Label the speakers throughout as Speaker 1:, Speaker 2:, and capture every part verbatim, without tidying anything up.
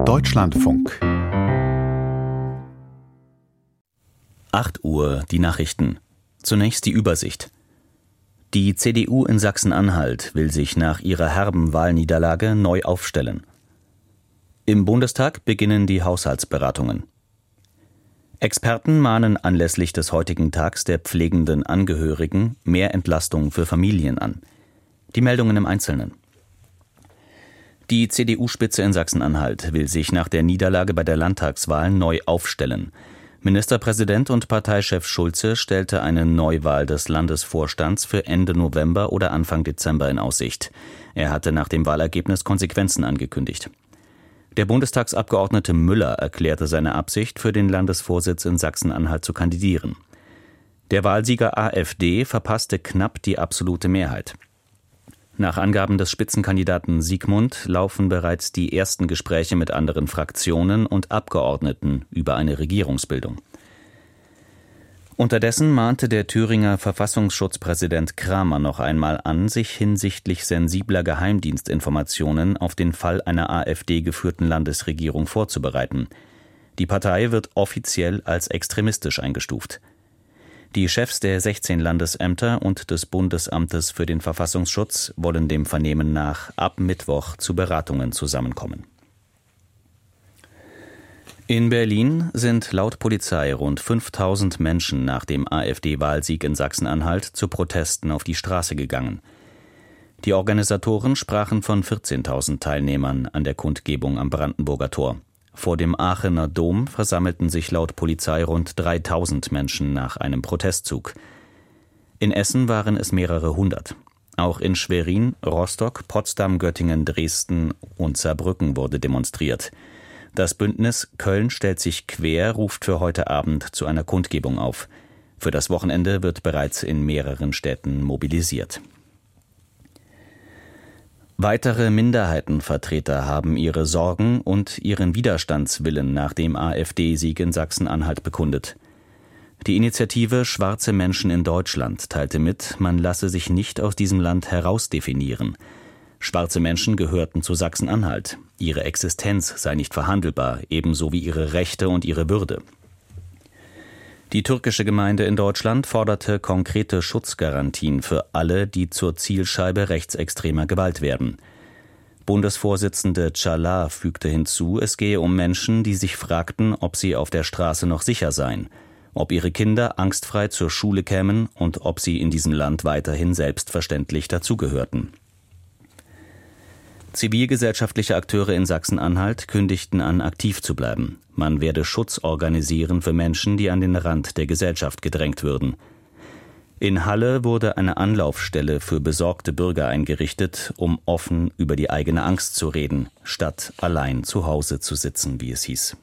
Speaker 1: Deutschlandfunk.
Speaker 2: acht Uhr, die Nachrichten. Zunächst die Übersicht. Die C D U in Sachsen-Anhalt will sich nach ihrer herben Wahlniederlage neu aufstellen. Im Bundestag beginnen die Haushaltsberatungen. Experten mahnen anlässlich des heutigen Tags der pflegenden Angehörigen mehr Entlastung für Familien an. Die Meldungen im Einzelnen. Die C D U-Spitze in Sachsen-Anhalt will sich nach der Niederlage bei der Landtagswahl neu aufstellen. Ministerpräsident und Parteichef Schulze stellte eine Neuwahl des Landesvorstands für Ende November oder Anfang Dezember in Aussicht. Er hatte nach dem Wahlergebnis Konsequenzen angekündigt. Der Bundestagsabgeordnete Müller erklärte seine Absicht, für den Landesvorsitz in Sachsen-Anhalt zu kandidieren. Der Wahlsieger AfD verpasste knapp die absolute Mehrheit. Nach Angaben des Spitzenkandidaten Siegmund laufen bereits die ersten Gespräche mit anderen Fraktionen und Abgeordneten über eine Regierungsbildung. Unterdessen mahnte der Thüringer Verfassungsschutzpräsident Kramer noch einmal an, sich hinsichtlich sensibler Geheimdienstinformationen auf den Fall einer AfD-geführten Landesregierung vorzubereiten. Die Partei wird offiziell als extremistisch eingestuft. Die Chefs der sechzehn Landesämter und des Bundesamtes für den Verfassungsschutz wollen dem Vernehmen nach ab Mittwoch zu Beratungen zusammenkommen. In Berlin sind laut Polizei rund fünftausend Menschen nach dem AfD-Wahlsieg in Sachsen-Anhalt zu Protesten auf die Straße gegangen. Die Organisatoren sprachen von vierzehntausend Teilnehmern an der Kundgebung am Brandenburger Tor. Vor dem Aachener Dom versammelten sich laut Polizei rund dreitausend Menschen nach einem Protestzug. In Essen waren es mehrere hundert. Auch in Schwerin, Rostock, Potsdam, Göttingen, Dresden und Saarbrücken wurde demonstriert. Das Bündnis Köln stellt sich quer ruft für heute Abend zu einer Kundgebung auf. Für das Wochenende wird bereits in mehreren Städten mobilisiert. Weitere Minderheitenvertreter haben ihre Sorgen und ihren Widerstandswillen nach dem AfD-Sieg in Sachsen-Anhalt bekundet. Die Initiative Schwarze Menschen in Deutschland teilte mit, man lasse sich nicht aus diesem Land herausdefinieren. Schwarze Menschen gehörten zu Sachsen-Anhalt. Ihre Existenz sei nicht verhandelbar, ebenso wie ihre Rechte und ihre Würde. Die türkische Gemeinde in Deutschland forderte konkrete Schutzgarantien für alle, die zur Zielscheibe rechtsextremer Gewalt werden. Bundesvorsitzende Çağlar fügte hinzu, es gehe um Menschen, die sich fragten, ob sie auf der Straße noch sicher seien, ob ihre Kinder angstfrei zur Schule kämen und ob sie in diesem Land weiterhin selbstverständlich dazugehörten. Zivilgesellschaftliche Akteure in Sachsen-Anhalt kündigten an, aktiv zu bleiben. Man werde Schutz organisieren für Menschen, die an den Rand der Gesellschaft gedrängt würden. In Halle wurde eine Anlaufstelle für besorgte Bürger eingerichtet, um offen über die eigene Angst zu reden, statt allein zu Hause zu sitzen, wie es hieß.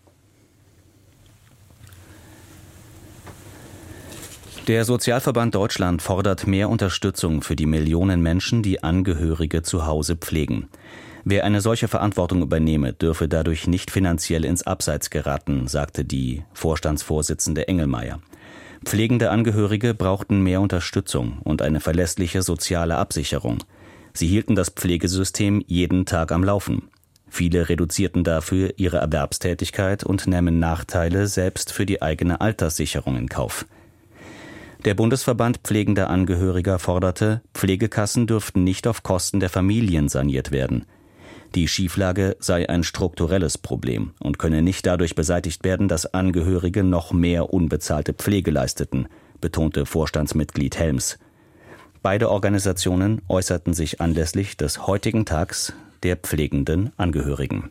Speaker 2: Der Sozialverband Deutschland fordert mehr Unterstützung für die Millionen Menschen, die Angehörige zu Hause pflegen. Wer eine solche Verantwortung übernehme, dürfe dadurch nicht finanziell ins Abseits geraten, sagte die Vorstandsvorsitzende Engelmeier. Pflegende Angehörige brauchten mehr Unterstützung und eine verlässliche soziale Absicherung. Sie hielten das Pflegesystem jeden Tag am Laufen. Viele reduzierten dafür ihre Erwerbstätigkeit und nähmen Nachteile selbst für die eigene Alterssicherung in Kauf. Der Bundesverband pflegender Angehöriger forderte, Pflegekassen dürften nicht auf Kosten der Familien saniert werden. Die Schieflage sei ein strukturelles Problem und könne nicht dadurch beseitigt werden, dass Angehörige noch mehr unbezahlte Pflege leisteten, betonte Vorstandsmitglied Helms. Beide Organisationen äußerten sich anlässlich des heutigen Tags der pflegenden Angehörigen.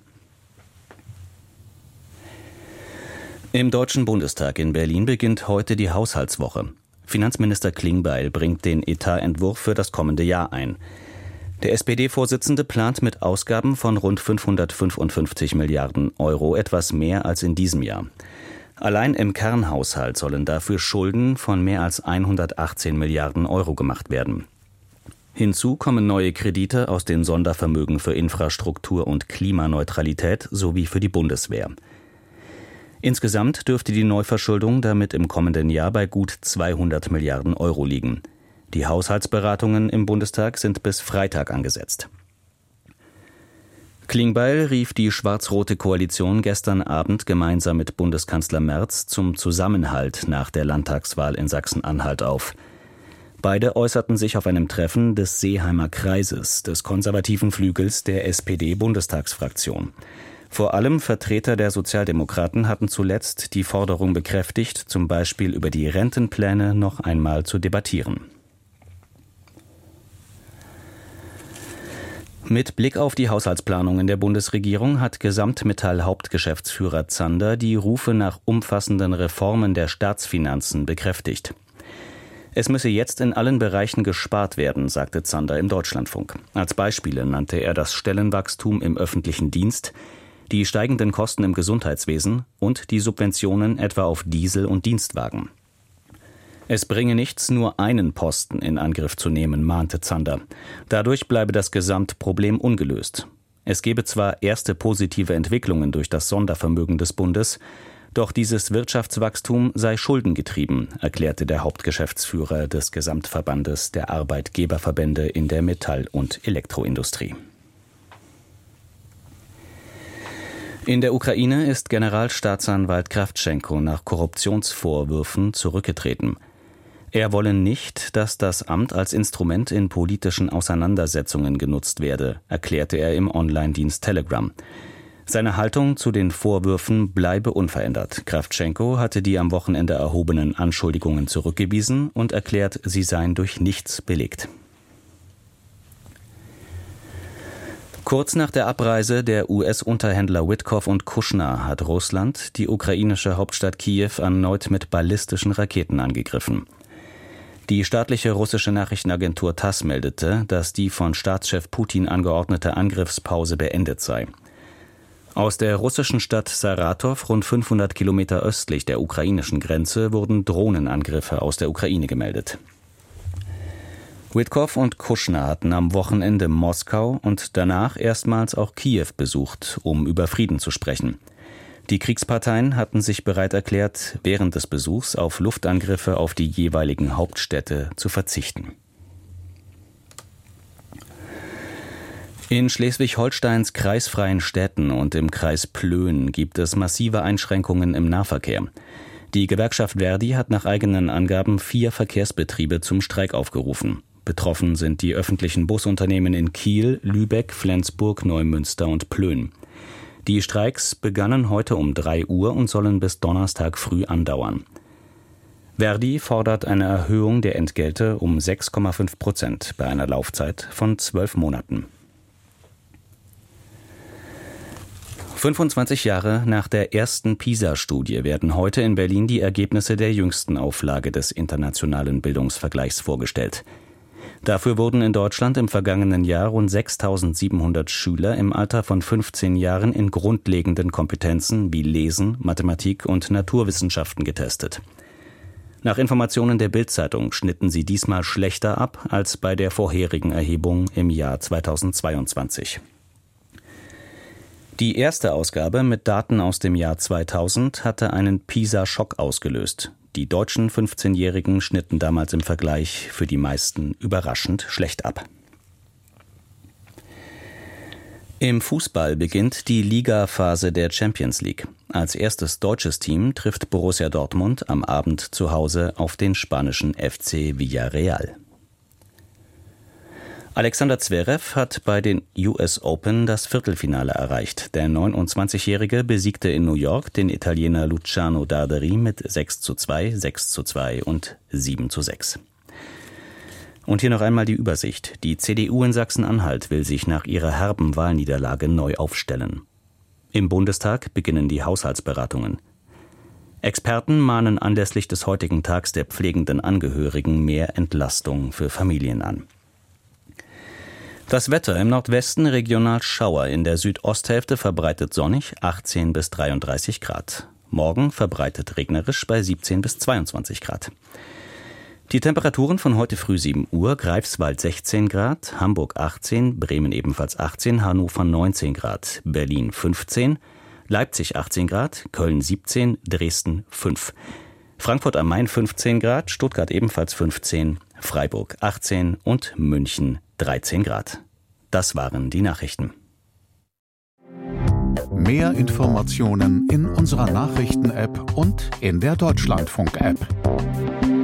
Speaker 2: Im Deutschen Bundestag in Berlin beginnt heute die Haushaltswoche. Finanzminister Klingbeil bringt den Etatentwurf für das kommende Jahr ein. Der S P D-Vorsitzende plant mit Ausgaben von rund fünfhundertfünfundfünfzig Milliarden Euro etwas mehr als in diesem Jahr. Allein im Kernhaushalt sollen dafür Schulden von mehr als hundertachtzehn Milliarden Euro gemacht werden. Hinzu kommen neue Kredite aus den Sondervermögen für Infrastruktur und Klimaneutralität sowie für die Bundeswehr. Insgesamt dürfte die Neuverschuldung damit im kommenden Jahr bei gut zweihundert Milliarden Euro liegen. Die Haushaltsberatungen im Bundestag sind bis Freitag angesetzt. Klingbeil rief die schwarz-rote Koalition gestern Abend gemeinsam mit Bundeskanzler Merz zum Zusammenhalt nach der Landtagswahl in Sachsen-Anhalt auf. Beide äußerten sich auf einem Treffen des Seeheimer Kreises, des konservativen Flügels der S P D-Bundestagsfraktion. Vor allem Vertreter der Sozialdemokraten hatten zuletzt die Forderung bekräftigt, zum Beispiel über die Rentenpläne noch einmal zu debattieren. Mit Blick auf die Haushaltsplanung in der Bundesregierung hat Gesamtmetall-Hauptgeschäftsführer Zander die Rufe nach umfassenden Reformen der Staatsfinanzen bekräftigt. Es müsse jetzt in allen Bereichen gespart werden, sagte Zander im Deutschlandfunk. Als Beispiele nannte er das Stellenwachstum im öffentlichen Dienst, die steigenden Kosten im Gesundheitswesen und die Subventionen etwa auf Diesel und Dienstwagen. Es bringe nichts, nur einen Posten in Angriff zu nehmen, mahnte Zander. Dadurch bleibe das Gesamtproblem ungelöst. Es gebe zwar erste positive Entwicklungen durch das Sondervermögen des Bundes, doch dieses Wirtschaftswachstum sei schuldengetrieben, erklärte der Hauptgeschäftsführer des Gesamtverbandes der Arbeitgeberverbände in der Metall- und Elektroindustrie. In der Ukraine ist Generalstaatsanwalt Krawtschenko nach Korruptionsvorwürfen zurückgetreten. Er wolle nicht, dass das Amt als Instrument in politischen Auseinandersetzungen genutzt werde, erklärte er im Online-Dienst Telegram. Seine Haltung zu den Vorwürfen bleibe unverändert. Krawtschenko hatte die am Wochenende erhobenen Anschuldigungen zurückgewiesen und erklärt, sie seien durch nichts belegt. Kurz nach der Abreise der U S-Unterhändler Witkoff und Kushner hat Russland die ukrainische Hauptstadt Kiew erneut mit ballistischen Raketen angegriffen. Die staatliche russische Nachrichtenagentur TASS meldete, dass die von Staatschef Putin angeordnete Angriffspause beendet sei. Aus der russischen Stadt Saratow, rund fünfhundert Kilometer östlich der ukrainischen Grenze, wurden Drohnenangriffe aus der Ukraine gemeldet. Witkoff und Kushner hatten am Wochenende Moskau und danach erstmals auch Kiew besucht, um über Frieden zu sprechen. Die Kriegsparteien hatten sich bereit erklärt, während des Besuchs auf Luftangriffe auf die jeweiligen Hauptstädte zu verzichten. In Schleswig-Holsteins kreisfreien Städten und im Kreis Plön gibt es massive Einschränkungen im Nahverkehr. Die Gewerkschaft Verdi hat nach eigenen Angaben vier Verkehrsbetriebe zum Streik aufgerufen. Betroffen sind die öffentlichen Busunternehmen in Kiel, Lübeck, Flensburg, Neumünster und Plön. Die Streiks begannen heute um drei Uhr und sollen bis Donnerstag früh andauern. Verdi fordert eine Erhöhung der Entgelte um sechs Komma fünf Prozent bei einer Laufzeit von zwölf Monaten. fünfundzwanzig Jahre nach der ersten PISA-Studie werden heute in Berlin die Ergebnisse der jüngsten Auflage des internationalen Bildungsvergleichs vorgestellt. Dafür wurden in Deutschland im vergangenen Jahr rund sechstausendsiebenhundert Schüler im Alter von fünfzehn Jahren in grundlegenden Kompetenzen wie Lesen, Mathematik und Naturwissenschaften getestet. Nach Informationen der Bild-Zeitung schnitten sie diesmal schlechter ab als bei der vorherigen Erhebung im Jahr zweitausendzweiundzwanzig. Die erste Ausgabe mit Daten aus dem Jahr zweitausend hatte einen PISA-Schock ausgelöst. Die deutschen fünfzehnjährigen schnitten damals im Vergleich für die meisten überraschend schlecht ab. Im Fußball beginnt die Ligaphase der Champions League. Als erstes deutsches Team trifft Borussia Dortmund am Abend zu Hause auf den spanischen F C Villarreal. Alexander Zverev hat bei den U S Open das Viertelfinale erreicht. Der neunundzwanzigjährige besiegte in New York den Italiener Luciano Darderi mit sechs zu zwei, sechs zu zwei und sieben zu sechs. Und hier noch einmal die Übersicht. Die C D U in Sachsen-Anhalt will sich nach ihrer herben Wahlniederlage neu aufstellen. Im Bundestag beginnen die Haushaltsberatungen. Experten mahnen anlässlich des heutigen Tags der pflegenden Angehörigen mehr Entlastung für Familien an. Das Wetter: im Nordwesten regional Schauer, in der Südosthälfte verbreitet sonnig, achtzehn bis dreiunddreißig Grad. Morgen verbreitet regnerisch bei siebzehn bis zweiundzwanzig Grad. Die Temperaturen von heute früh sieben Uhr: Greifswald sechzehn Grad, Hamburg achtzehn, Bremen ebenfalls achtzehn, Hannover neunzehn Grad, Berlin fünfzehn, Leipzig achtzehn Grad, Köln siebzehn, Dresden fünf. Frankfurt am Main fünfzehn Grad, Stuttgart ebenfalls fünfzehn, Freiburg achtzehn und München dreizehn Grad. Das waren die Nachrichten.
Speaker 1: Mehr Informationen in unserer Nachrichten-App und in der Deutschlandfunk-App.